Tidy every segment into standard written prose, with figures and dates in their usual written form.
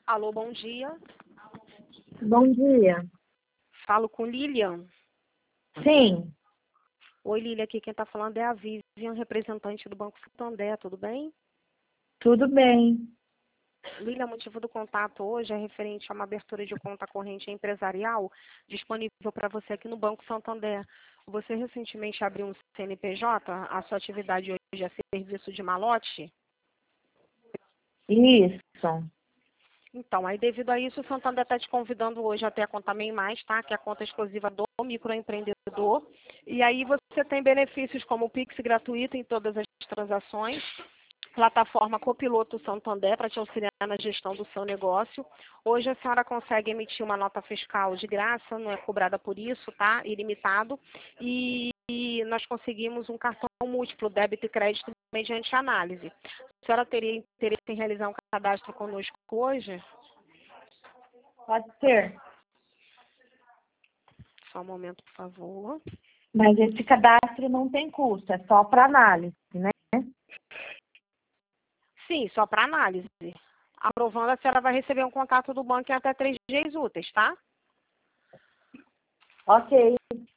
Alô, bom dia. Bom dia. Falo com Lilian. Sim, Oi, Lilian, aqui quem está falando é a Vivian, representante do Banco Santander, tudo bem? tudo bem. Lilian, o motivo do contato hoje é referente a uma abertura de conta corrente empresarial disponível para você aqui no Banco Santander. Você recentemente abriu um CNPJ, a sua atividade hoje é serviço de malote? Isso. Então, aí devido a isso, o Santander está te convidando hoje até a conta MEI+, tá? Que é a conta exclusiva do microempreendedor. E aí você tem benefícios como o Pix gratuito em todas as transações, plataforma Copiloto Santander para te auxiliar na gestão do seu negócio. Hoje a senhora consegue emitir uma nota fiscal de graça, não é cobrada por isso, tá? Ilimitado. E nós conseguimos um cartão múltiplo, débito e crédito, mediante análise. A senhora teria interesse em realizar um cadastro conosco hoje? Pode ser. Só um momento, por favor. Mas esse cadastro não tem custo, é só para análise, né? Sim, só para análise. Aprovando, a senhora vai receber um contato do banco em até 3 dias úteis, tá? Ok,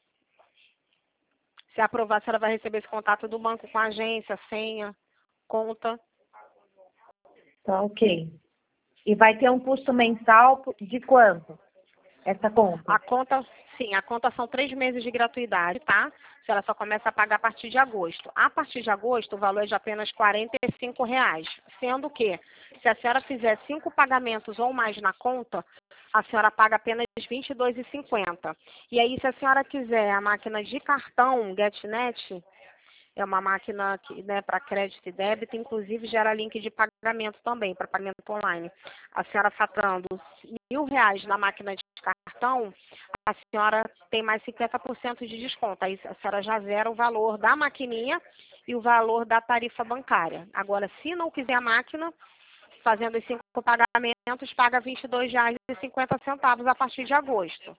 Se aprovar, a senhora vai receber esse contato do banco com a agência, senha, conta. tá ok. E vai ter um custo mensal de quanto? Essa conta? A conta, sim, a conta são 3 meses de gratuidade, tá? A senhora só começa a pagar a partir de agosto. A partir de agosto, o valor é de apenas R$ 45, sendo que, se a senhora fizer 5 pagamentos ou mais na conta, a senhora paga apenas R$ 22,50. E aí, se a senhora quiser a máquina de cartão GetNet, é uma máquina que, né, para crédito e débito, inclusive gera link de pagamento também, para pagamento online. A senhora faturando R$ 1.000 na máquina de cartão, a senhora tem mais 50% de desconto. Aí a senhora já zera o valor da maquininha e o valor da tarifa bancária. Agora, se não quiser a máquina, fazendo os 5 pagamentos, paga R$ 22,50 a partir de agosto,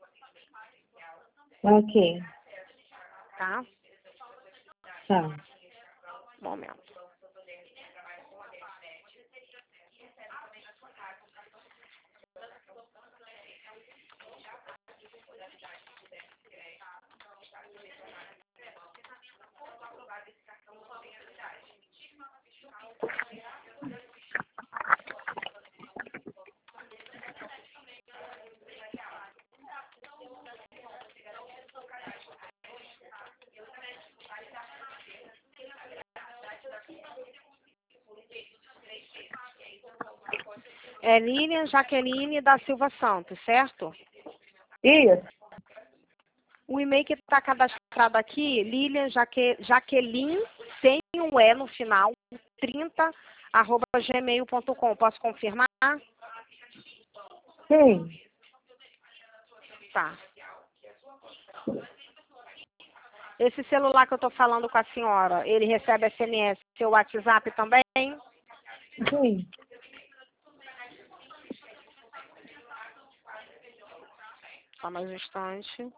Ok, tá? tá. Um momento. É Lilian Jaqueline da Silva Santos, certo? Isso, O e-mail que está cadastrado aqui, Lilian Jaqueline, sem um E no final, 30@gmail.com. Posso confirmar? sim. Tá. Esse celular que eu estou falando com a senhora, ele recebe SMS, seu WhatsApp também? Sim. Só mais um instante.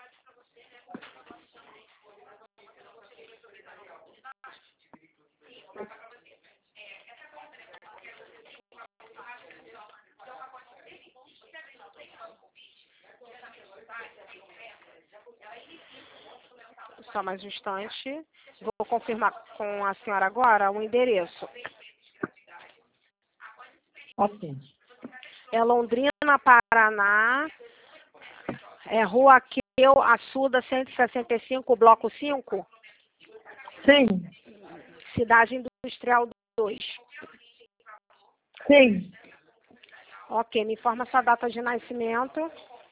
Só mais um instante. Vou confirmar com a senhora agora o endereço. Ok. É Londrina, Paraná. É Rua Aqueu Açuda 165, Bloco 5, Sim, Cidade Industrial 2. sim. Ok, me informa sua data de nascimento.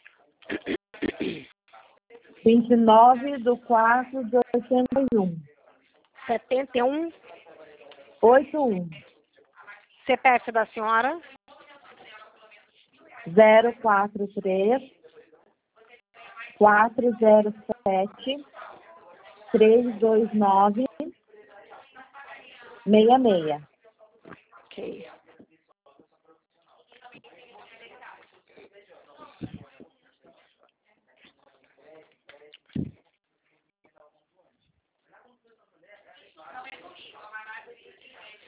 29/4/81. 71. 81. CPF da senhora. 043 407 329 66. Ok.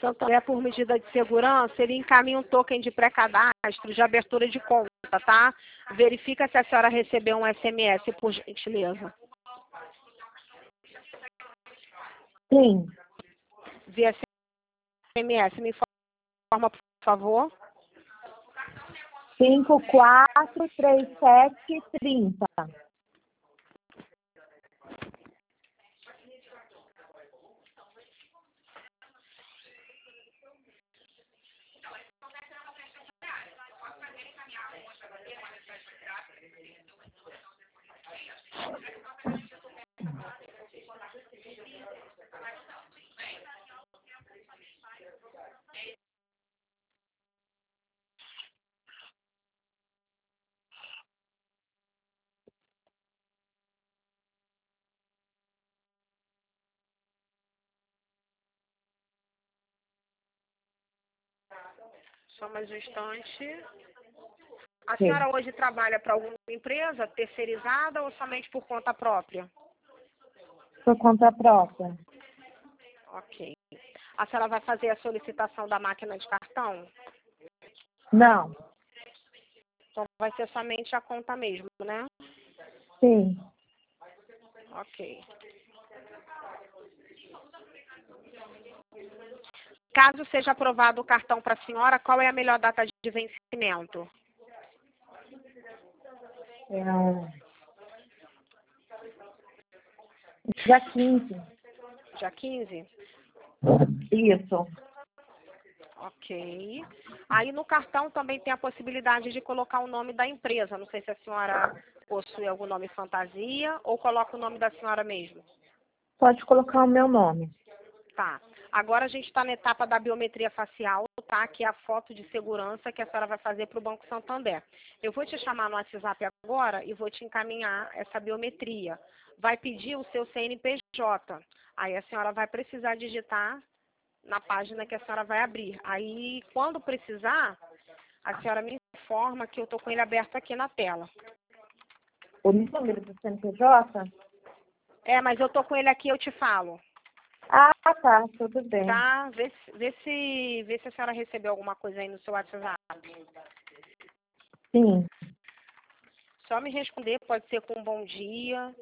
Santander, por medida de segurança, ele encaminha um token de pré-cadastro de abertura de conta, tá? Verifica se a senhora recebeu um SMS, por gentileza. Sim. Via SMS, me informa, por favor. 543730. Só mais um instante. A Sim. senhora hoje trabalha para alguma empresa terceirizada ou somente por conta própria? Por conta própria. Ok. A senhora vai fazer a solicitação da máquina de cartão? Não. Então vai ser somente a conta mesmo, né? Sim. Ok. Caso seja aprovado o cartão para a senhora, qual é a melhor data de vencimento? Dia 15. Dia 15? Isso. Ok. Aí no cartão também tem a possibilidade de colocar o nome da empresa. Não sei se a senhora possui algum nome fantasia ou coloca o nome da senhora mesmo. Pode colocar o meu nome. Tá. Agora a gente está na etapa da biometria facial, tá? Que é a foto de segurança que a senhora vai fazer para o Banco Santander. Eu vou te chamar no WhatsApp agora e vou te encaminhar essa biometria. Vai pedir o seu CNPJ. Aí a senhora vai precisar digitar na página que a senhora vai abrir. Aí, quando precisar, a senhora me informa que eu estou com ele aberto aqui na tela. O número do CNPJ? É, mas eu estou com ele aqui, eu te falo. Ah, tá. Tudo bem. Tá? Vê se a senhora recebeu alguma coisa aí no seu WhatsApp. Sim. Só me responder, pode ser com um bom dia.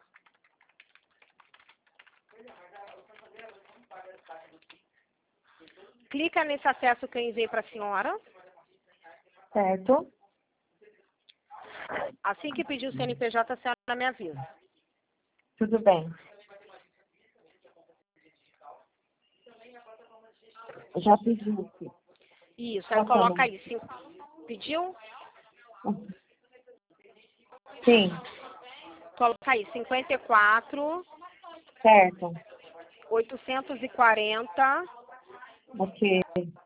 Clica nesse acesso que eu enviei para a senhora. Certo? Assim que pedir o CNPJ, a senhora me avisa. Tudo bem. Já pedi aqui. Isso, aí coloca aí. Pediu? Sim. Coloca aí, 54, Certo. 840, Ok.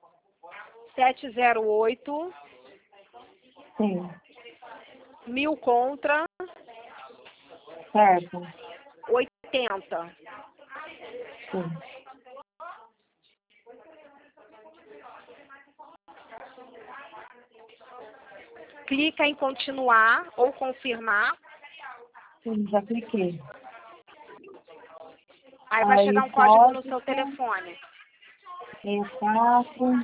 708, Sim. 1000 contra, Certo. 80. Sim. Clica em continuar ou confirmar. Sim, já cliquei. Aí vai chegar um código no seu telefone. 64.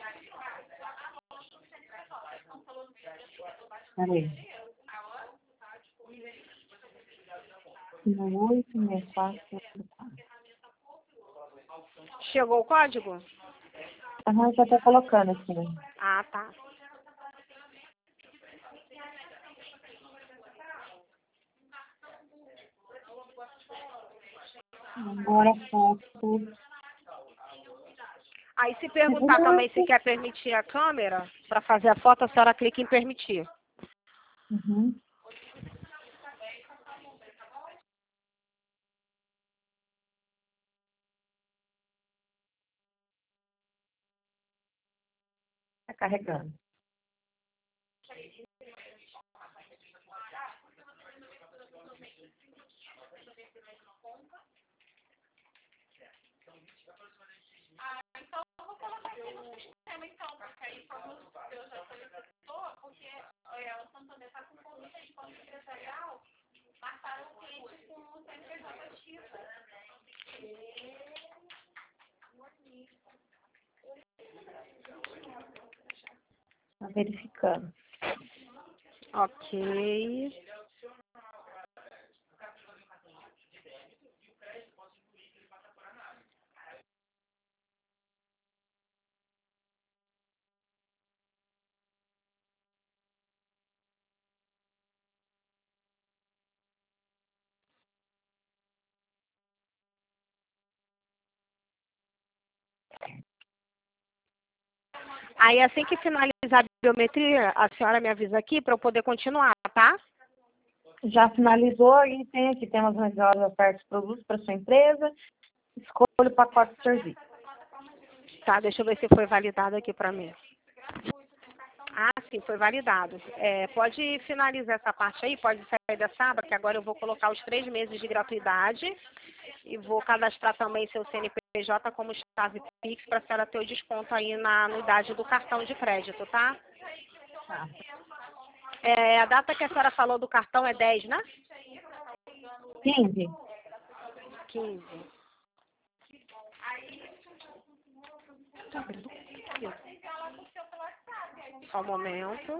Peraí. 8, 64. Chegou o código? Aham, já tô colocando aqui. Ah, tá. Agora foto. Aí se perguntar também se quer permitir a câmera para fazer a foto, a senhora clica em permitir. Uhum. Tá carregando. Tá verificando. Ok. Aí, assim que finalizar a biometria, a senhora me avisa aqui para eu poder continuar, tá? Já finalizou e tem aqui, temos melhores ofertas de produtos para sua empresa. Escolha o pacote de serviço. Tá, deixa eu ver se foi validado aqui para mim. Ah, sim, foi validado. Pode finalizar essa parte aí, pode sair dessa aba, que agora eu vou colocar os 3 meses de gratuidade e vou cadastrar também seu CNPJ como chave Pix para a senhora ter o desconto aí na anuidade do cartão de crédito, tá? Tá. A data que a senhora falou do cartão é 10, né? 15. 15. Só um momento.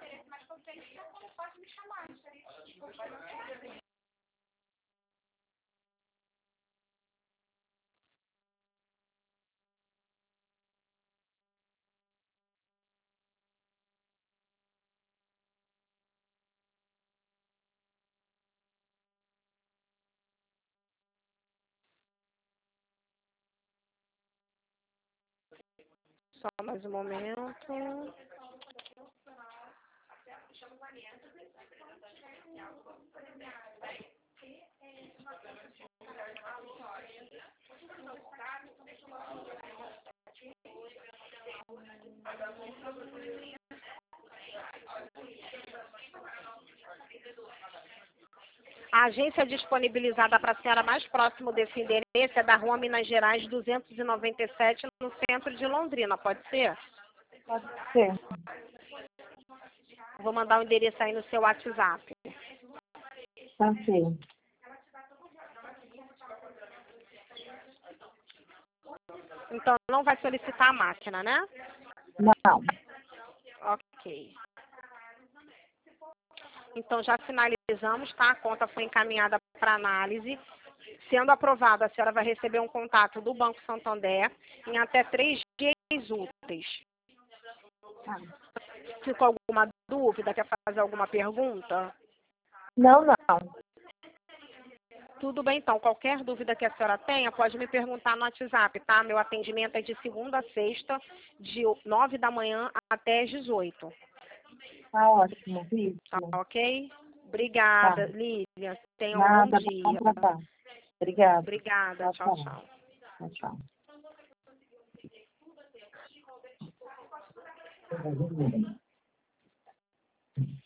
Só mais um momento. A agência disponibilizada para a senhora mais próximo desse endereço é da Rua Minas Gerais 297, no centro de Londrina, pode ser? Pode ser. Vou mandar o endereço aí no seu WhatsApp. Tá ok. Então, não vai solicitar a máquina, né? Não. Ok. Então, já finalizamos, tá? A conta foi encaminhada para análise. Sendo aprovada, a senhora vai receber um contato do Banco Santander em até 3 dias úteis. Tá. Ficou alguma dúvida? Quer fazer alguma pergunta? Não, não. Tudo bem, então. Qualquer dúvida que a senhora tenha, pode me perguntar no WhatsApp, tá? Meu atendimento é de segunda a sexta, de 9 da manhã até às 18. Tá ótimo. Isso. Tá ok? Tá. Obrigada, Lívia. Tenha um bom Nada, bom dia. trabalho. Obrigada. Obrigada. Tchau, Tchau, tchau. tchau. Tchau, tchau.